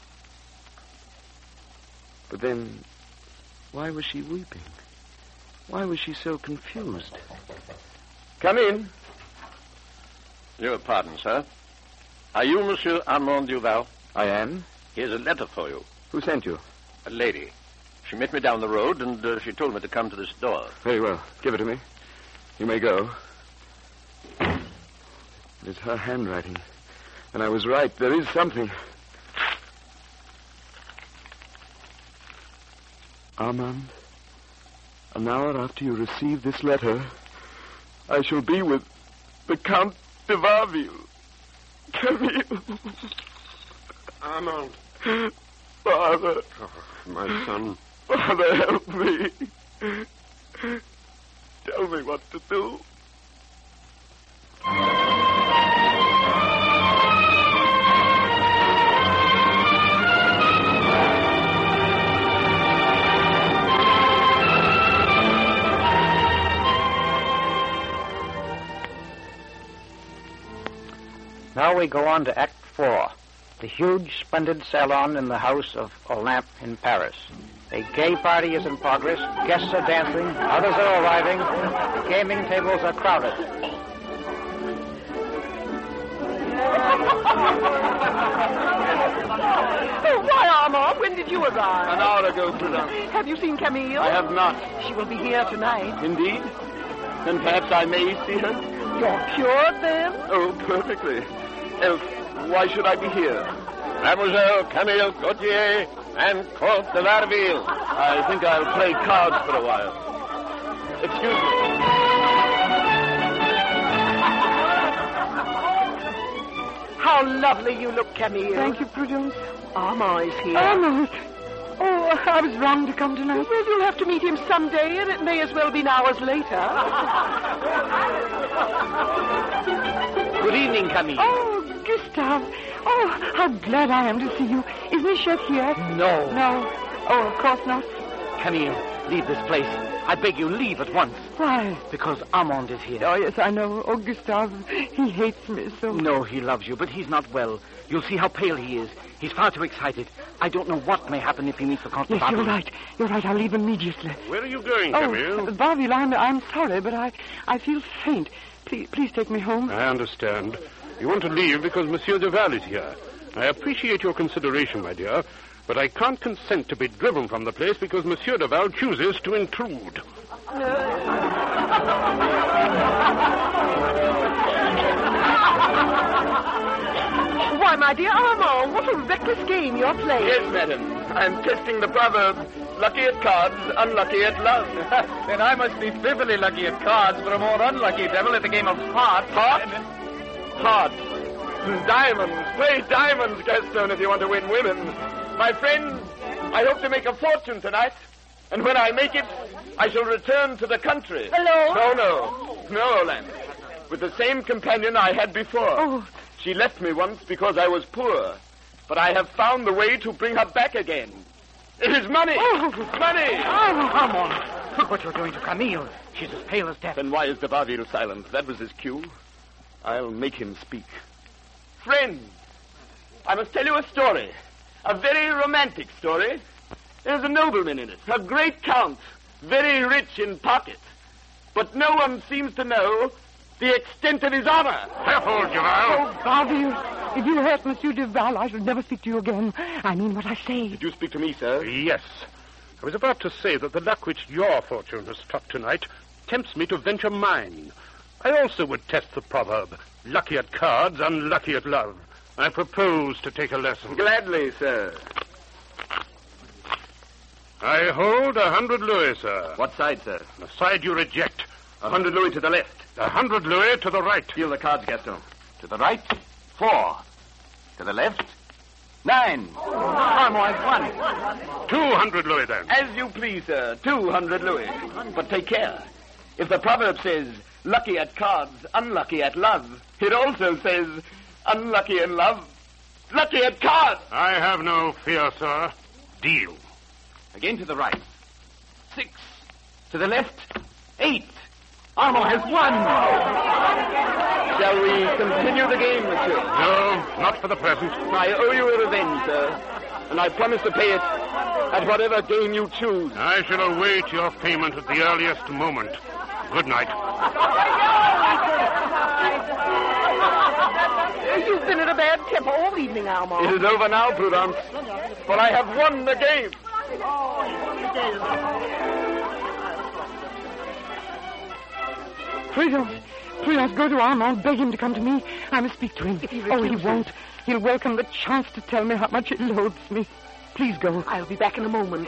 But then, why was she weeping? Why was she so confused? Come in. Your pardon, sir. Are you Monsieur Armand Duval? I am. Here's a letter for you. Who sent you? A lady. She met me down the road, and she told me to come to this door. Very well. Give it to me. You may go. It's her handwriting. And I was right. There is something. Armand, an hour after you receive this letter, I shall be with the Count de Varville. Camille. Armand. Father. Oh, my son. Father, help me. Tell me what to do. Now we go on to Act 4, the huge, splendid salon in the house of Olympe in Paris. A gay party is in progress, guests are dancing, others are arriving, the gaming tables are crowded. Oh, why, Armand, when did you arrive? An hour ago, Prudence. Have you seen Camille? I have not. She will be here tonight. Indeed? Then perhaps I may see her? You're cured, then? Oh, perfectly. Else, why should I be here? Mademoiselle Camille Gauthier and Comte de Varville. I think I'll play cards for a while. Excuse me. How lovely you look, Camille. Thank you, Prudence. Armand is here. Armand. Oh, I was wrong to come tonight. Well, you'll have to meet him someday, and it may as well be hours later. Good evening, Camille. Oh, Gustave. Oh, how glad I am to see you. Is Michette here? No. No. Oh, of course not. Camille, leave this place. I beg you, leave at once. Why? Because Armand is here. Oh, yes, I know. Oh, Gustave, he hates me so. No, he loves you, but he's not well. You'll see how pale he is. He's far too excited. I don't know what may happen if he meets the Comte de Yes, Varville. you're right. You're right. I'll leave immediately. Where are you going, Oh, Camille? Varville, I'm sorry, but I feel faint. Please take me home. I understand. You want to leave because Monsieur Duval is here. I appreciate your consideration, my dear, but I can't consent to be driven from the place because Monsieur Duval chooses to intrude. Why, my dear Armand, what a reckless game you're playing. Yes, madam. I'm testing the proverb, lucky at cards, unlucky at love. Then I must be fearfully lucky at cards for a more unlucky devil at the game of hearts. Hearts. Diamonds. Play diamonds, Gaston, if you want to win women. My friend, I hope to make a fortune tonight. And when I make it, I shall return to the country. Hello? No, Olympe. With the same companion I had before. Oh. She left me once because I was poor. But I have found the way to bring her back again. It is money! Oh. Money! Oh, Armand, look what you're doing to Camille. She's as pale as death. Then why is de Varville silent? That was his cue. I'll make him speak. Friend, I must tell you a story. A very romantic story. There's a nobleman in it, a great count, very rich in pocket. But no one seems to know the extent of his honor. Careful, Duval. Oh, Varville, if you hurt Monsieur Duval, I shall never speak to you again. I mean what I say. Did you speak to me, sir? Yes. I was about to say that the luck which your fortune has struck tonight tempts me to venture mine. I also would test the proverb, lucky at cards, unlucky at love. I propose to take a lesson. Gladly, sir. I hold 100 louis, sir. What side, sir? The side you reject. 100 louis to the left. 100 louis to the right. Deal the cards, Gaston. To the right, 4. To the left, 9. Armand has won. 200 louis, then. As you please, sir. 200 louis. But take care. If the proverb says, lucky at cards, unlucky at love. It also says, unlucky in love, lucky at cards. I have no fear, sir. Deal. Again to the right. 6. To the left. 8. Armand has won. Shall we continue the game, monsieur? No, not for the present. I owe you a revenge, sir. And I promise to pay it at whatever game you choose. I shall await your payment at the earliest moment. Good night. You've been in a bad temper all evening, Armand. It is over now, Prudence. For I have won the game. Prudence, go to Armand. Beg him to come to me. I must speak to him. He won't. He'll welcome the chance to tell me how much it loads me. Please go. I'll be back in a moment.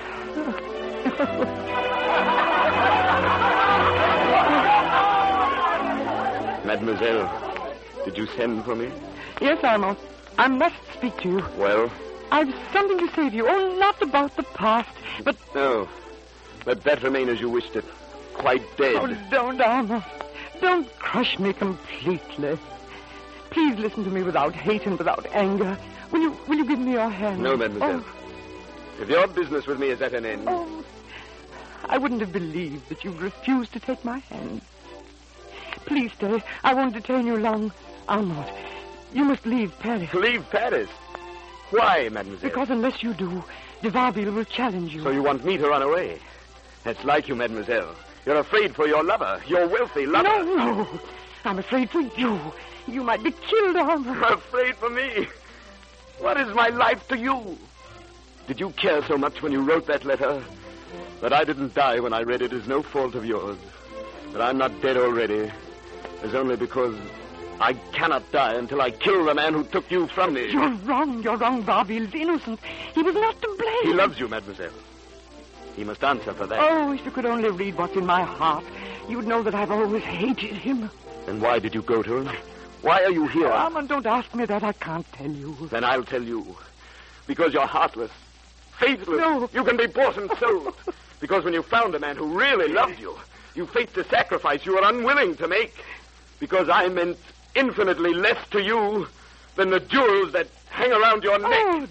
Mademoiselle, did you send for me? Yes, Armand. I must speak to you. Well? I've something to say to you. Oh, not about the past, but... No. Let that remain as you wished it. Quite dead. Oh, don't, Armand. Don't crush me completely. Please listen to me without hate and without anger. Will you give me your hand? No, mademoiselle. Oh. If your business with me is at an end... Oh, I wouldn't have believed that you'd refuse to take my hand. Please stay. I won't detain you long. Armand, you must leave Paris. Leave Paris? Why, mademoiselle? Because unless you do, de Varville will challenge you. So you want me to run away? That's like you, mademoiselle. You're afraid for your lover, your wealthy lover. No. I'm afraid for you. You might be killed, Armand. You're afraid for me? What is my life to you? Did you care so much when you wrote that letter? That I didn't die when I read it is no fault of yours. That I'm not dead already is only because I cannot die until I kill the man who took you from me. You're wrong. Varville's innocent. He was not to blame. He loves you, mademoiselle. He must answer for that. Oh, if you could only read what's in my heart, you'd know that I've always hated him. Then why did you go to him? Why are you here? Oh, Armand, don't ask me that. I can't tell you. Then I'll tell you. Because you're heartless. Faithless. No. You can be bought and sold. Because when you found a man who really loved you, you faced a sacrifice you were unwilling to make. Because I meant infinitely less to you than the jewels that hang around your neck.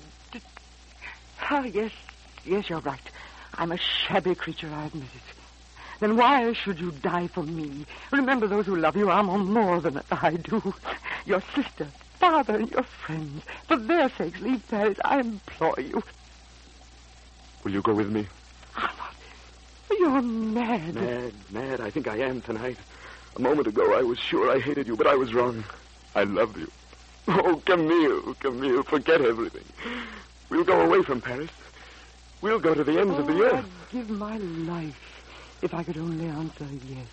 Yes, you're right. I'm a shabby creature, I admit it. Then why should you die for me? Remember those who love you, Armand, more than I do. Your sister, father, and your friends. For their sakes, leave Paris. I implore you. Will you go with me? Armand, you're mad. Mad. I think I am tonight. A moment ago, I was sure I hated you, but I was wrong. I love you. Oh, Camille, forget everything. We'll go away from Paris. We'll go to the ends of the earth. I'd give my life if I could only answer yes.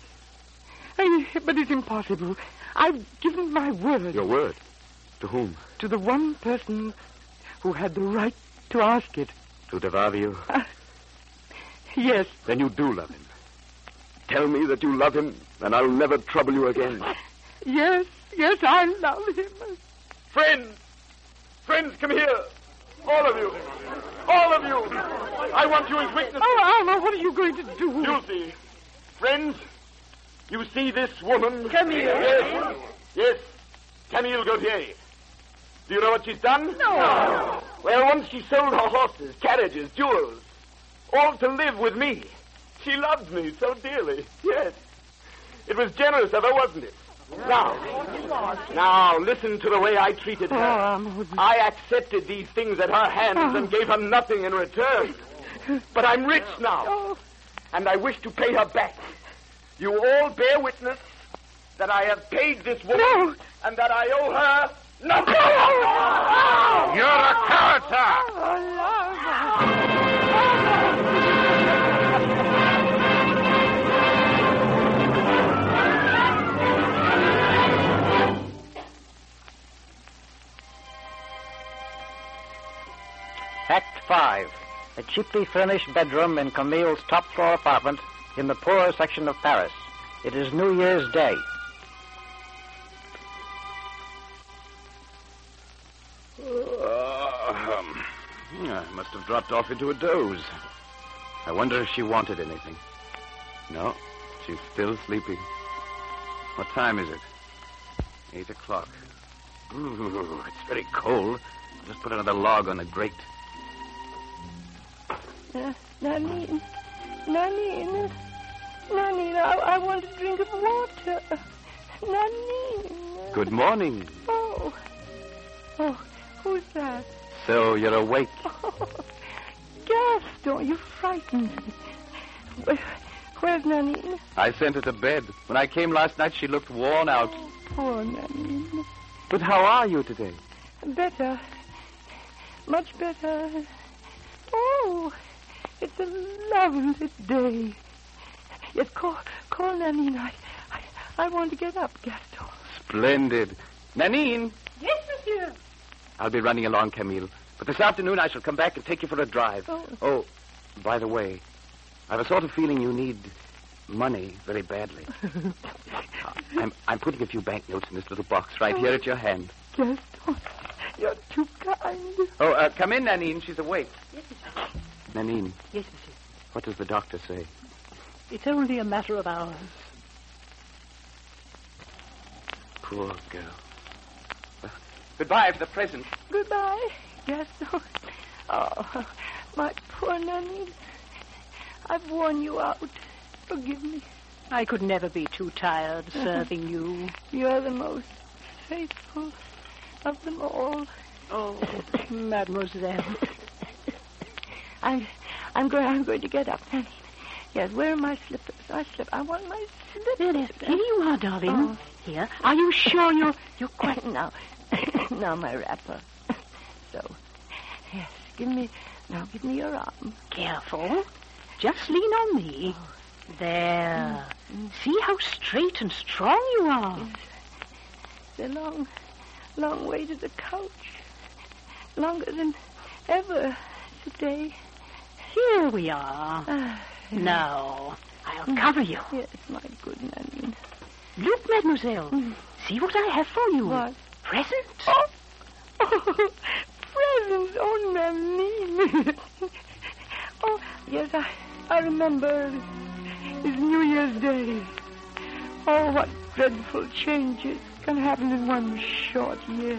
But it's impossible. I've given my word. Your word? To whom? To the one person who had the right to ask it. To de Varville? Yes. Then you do love him. Tell me that you love him, and I'll never trouble you again. Yes, I love him. Friends, come here. All of you. I want you as witnesses. Oh, Alma, what are you going to do? You'll see. Friends, you see this woman? Camille. Yes. Camille Gauthier. Do you know what she's done? No. Well, once she sold her horses, carriages, jewels, all to live with me. She loved me so dearly. Yes. It was generous of her, wasn't it? Now, listen to the way I treated her. I accepted these things at her hands and gave her nothing in return. But I'm rich now, and I wish to pay her back. You all bear witness that I have paid this woman and that I owe her nothing. You're a coward, sir. Act 5. A cheaply furnished bedroom in Camille's top-floor apartment in the poorer section of Paris. It is New Year's Day. I must have dropped off into a doze. I wonder if she wanted anything. No, she's still sleeping. What time is it? 8 o'clock. Ooh, it's very cold. I'll just put another log on the grate. Nanine, I want a drink of water. Nanine. Good morning. Oh, who's that? So you're awake? Oh, Gaston, you frightened me. Where's Nanine? I sent her to bed. When I came last night, she looked worn out. Oh, poor Nanine. But how are you today? Better. Much better. Oh, it's a lovely day. Yes, call Nanine. I want to get up, Gaston. Splendid. Nanine. Yes, monsieur. I'll be running along, Camille. But this afternoon I shall come back and take you for a drive. Oh, by the way, I have a sort of feeling you need money very badly. I'm putting a few banknotes in this little box right here at your hand. Gaston, you're too kind. Oh, come in, Nanine. She's awake. Yes, monsieur. Nanine. Yes, monsieur. What does the doctor say? It's only a matter of hours. Poor girl. Goodbye for the present. Goodbye, Gaston. Oh, my poor Nanine. I've worn you out. Forgive me. I could never be too tired serving you. You're the most faithful of them all. Oh, mademoiselle. I'm going to get up, Nanine. Yes, where are my slippers? I want my slippers. Here you are, darling. Oh. Here. Are you sure you're quite... Now, my wrapper. So, yes, give me your arm. Careful. Just lean on me. There. See how straight and strong you are. It's a long way to the couch. Longer than ever today. Here we are. Now, I'll cover you. Yes, my good Nanine. Look, mademoiselle. See what I have for you. What? Presents. Oh, presents. Oh, Nanine. Oh, yes, I remember. It's New Year's Day. Oh, what dreadful changes can happen in one short year.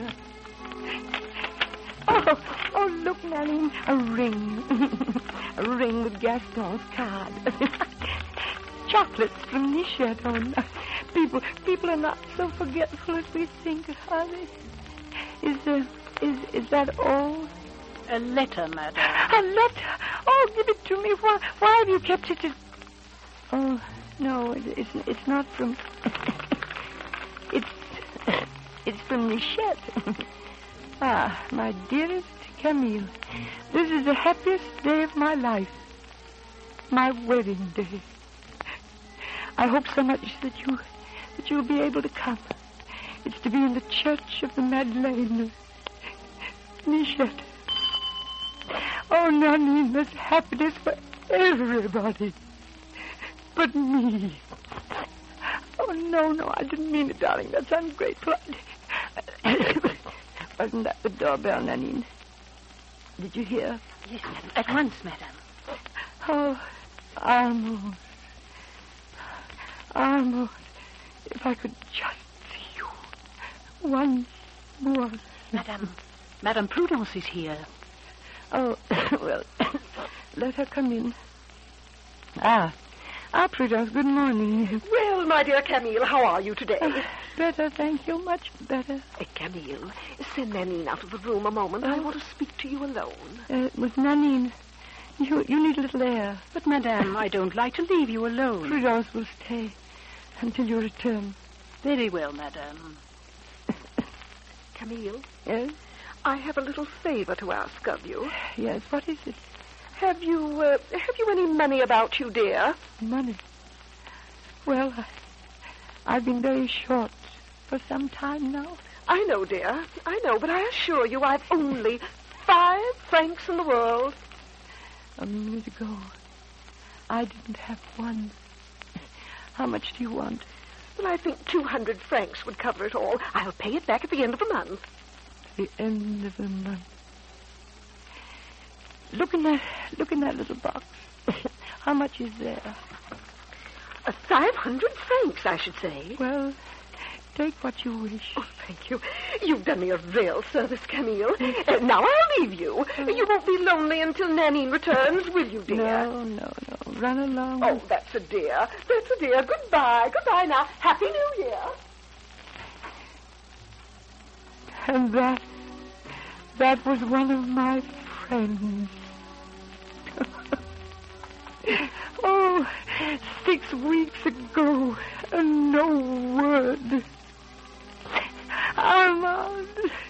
Oh, look, Nanine, a ring. A ring with Gaston's card. Chocolates from Nicheton. People are not so forgetful as we think, are they? Is that all? A letter, madam. A letter? Oh, give it to me. Why have you kept it? Oh, no, it's not from... It's from Nichette. Ah, my dearest Camille, this is the happiest day of my life. My wedding day. I hope so much that you'll be able to come. It's to be in the Church of the Madeleine. Nichette. Oh, Nanine, there's happiness for everybody. But me. Oh, no, I didn't mean it, darling. That's ungrateful. Wasn't that the doorbell, Nanine? Did you hear? Yes, madam. At once, madam. Oh, Armand, if I could just see you once more. Madame Prudence is here. Oh, well, let her come in. Prudence, good morning. Well, my dear Camille, how are you today? Better, thank you, much better. Camille, send Nanine out of the room a moment. I want to speak to you alone. With Nanine, you need a little air. But, madame, I don't like to leave you alone. Prudence will stay until you return. Very well, madame. Camille? Yes? I have a little favor to ask of you. Yes, what is it? Have you any money about you, dear? Money? Well, I've been very short for some time now. I know, dear. I know, but I assure you I've only 5 francs in the world. A minute ago, I didn't have one. How much do you want? Well, I think 200 francs would cover it all. I'll pay it back at the end of the month. The end of the month. Look in that little box. How much is there? 500 francs, I should say. Well, take what you wish. Oh, thank you. You've done me a real service, Camille. Now I'll leave you. You won't be lonely until Nanine returns, will you, dear? No. Run along. Oh, that's a dear. That's a dear. Goodbye. Goodbye now. Happy New Year. And that was one of my friends. Oh, 6 weeks ago, and no word. Armand.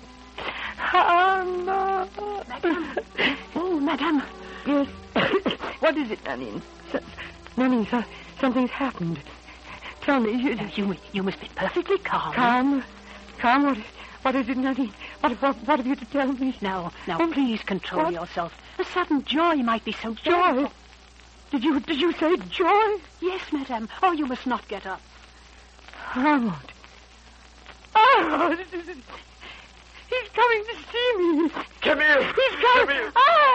Madame. Oh, Madame. Yes. What is it, Nanine? Nanine, something's happened. Tell me. You must be perfectly calm. Calm? What is it, Nanine? What have you to tell me? Now, please control yourself. A sudden joy might be so joy. Did you say joy? Yes, madame. Oh, you must not get up. Armand. He's coming to see me. Camille. He's coming.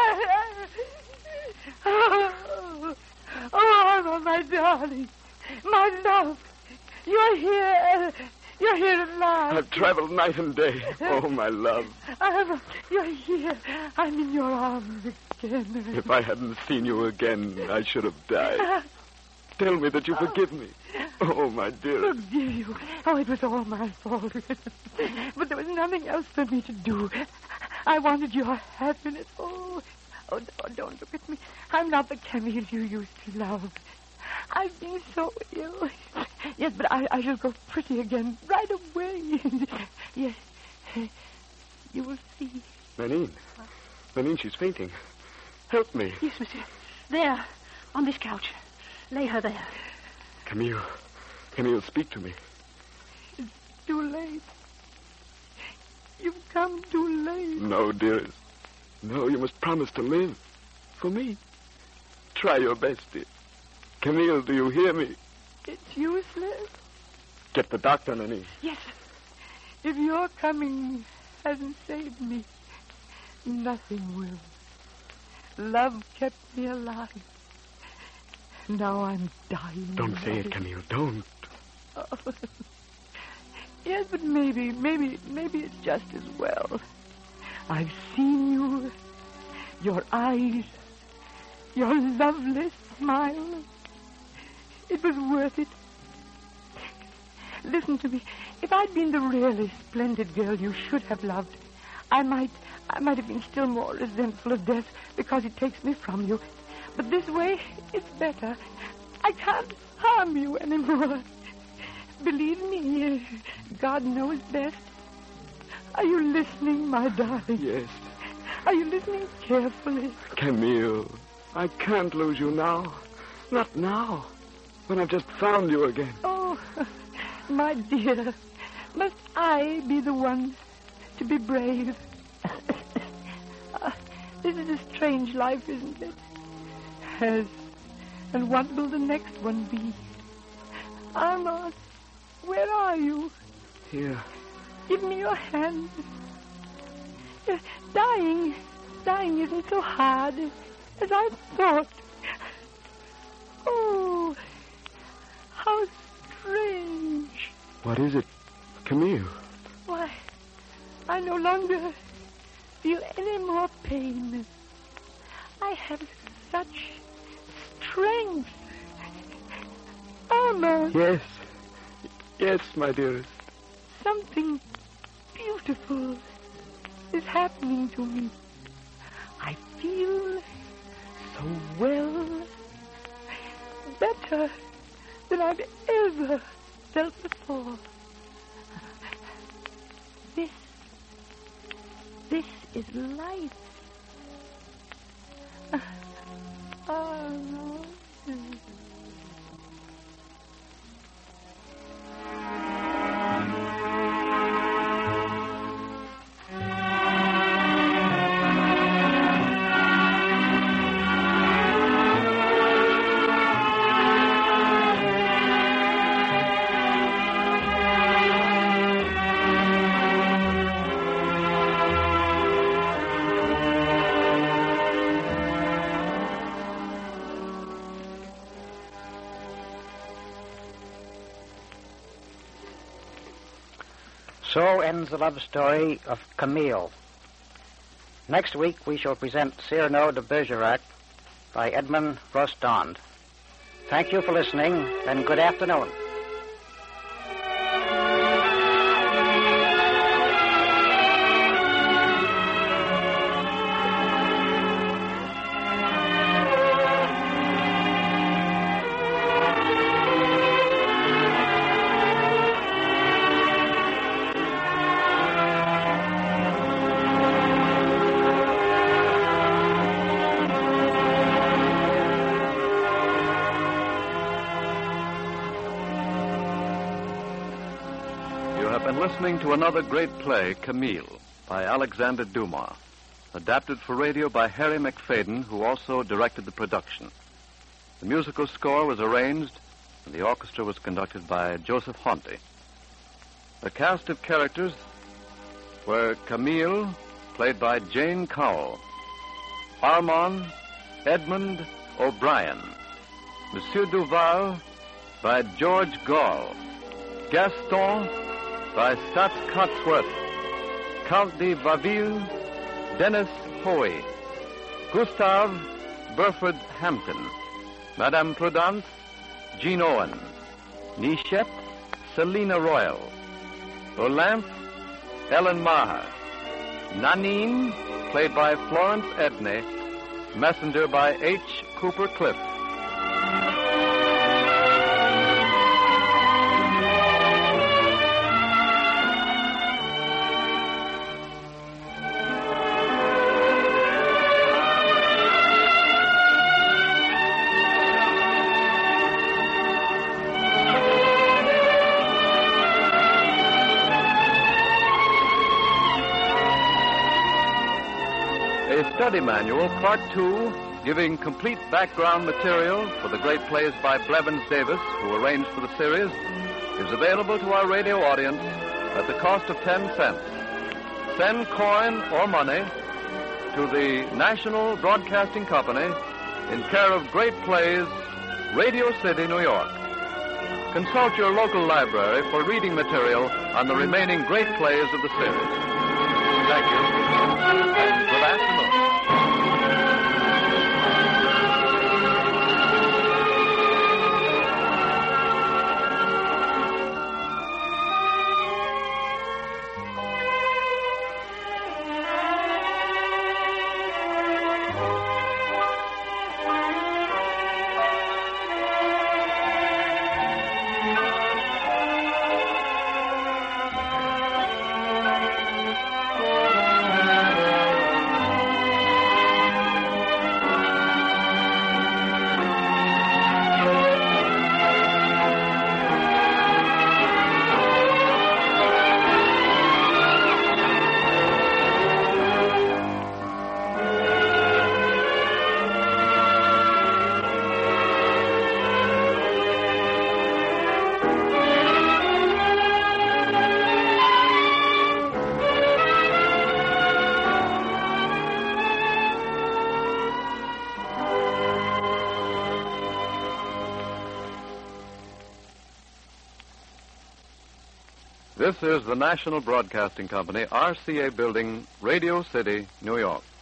Armand, my darling. My love. You're here. You're here at last. I've traveled night and day. Oh, my love. You're here. I'm in your arms again. If I hadn't seen you again, I should have died. Tell me that you forgive me. Oh, my dearest. Forgive you? Oh, it was all my fault. But there was nothing else for me to do. I wanted your happiness. Oh, don't look at me. I'm not the Camille you used to love. I've been so ill. Yes, but I shall go pretty again right away. Yes. You will see. Nanine, she's fainting. Help me. Yes, monsieur. There, on this couch. Lay her there. Camille, speak to me. It's too late. You've come too late. No, dearest. No, you must promise to live. For me. Try your best, dear. Camille, do you hear me? It's useless. Get the doctor, Nanine. Yes. If your coming hasn't saved me, nothing will. Love kept me alive. Now I'm dying. Don't say it, Camille. Don't. Oh. Yes, but maybe it's just as well. I've seen you, your eyes, your lovely smile. It was worth it. Listen to me. If I'd been the really splendid girl you should have loved, I might have been still more resentful of death because it takes me from you. But this way, it's better. I can't harm you anymore. Believe me, God knows best. Are you listening, my darling? Yes. Are you listening carefully? Camille, I can't lose you now. Not now, when I've just found you again. Oh, my dear, must I be the one to be brave? This is a strange life, isn't it? Yes. And what will the next one be? Armand, where are you? Here. Give me your hand. Dying isn't so hard as I thought. Oh, how strange. What is it, Camille? Why, I no longer feel any more pain. I have such strength. Armand. Yes. Yes, my dearest. Something beautiful is happening to me. I feel so well. Better than I've ever felt before. This is life. Oh, no. So ends the love story of Camille. Next week we shall present Cyrano de Bergerac by Edmond Rostand. Thank you for listening, and good afternoon. Listening to another great play, Camille, by Alexander Dumas, adapted for radio by Harry McFadden, who also directed the production. The musical score was arranged, and the orchestra was conducted by Joseph Honte. The cast of characters were Camille, played by Jane Cowell, Armand, Edmund O'Brien, Monsieur Duval, by George Gall, Gaston, by Stats Cotsworth, Count de Baville, Dennis Hoey, Gustave Burford Hampton, Madame Prudence, Jean Owen, Nichette, Selina Royal, Olympe, Ellen Maher, Nanine, played by Florence Edney, Messenger by H. Cooper Cliff. Study Manual, Part 2, giving complete background material for the great plays by Blevins Davis, who arranged for the series, is available to our radio audience at the cost of 10 cents. Send coin or money to the National Broadcasting Company in care of Great Plays, Radio City, New York. Consult your local library for reading material on the remaining great plays of the series. Thank you, and good afternoon. This is the National Broadcasting Company, RCA Building, Radio City, New York.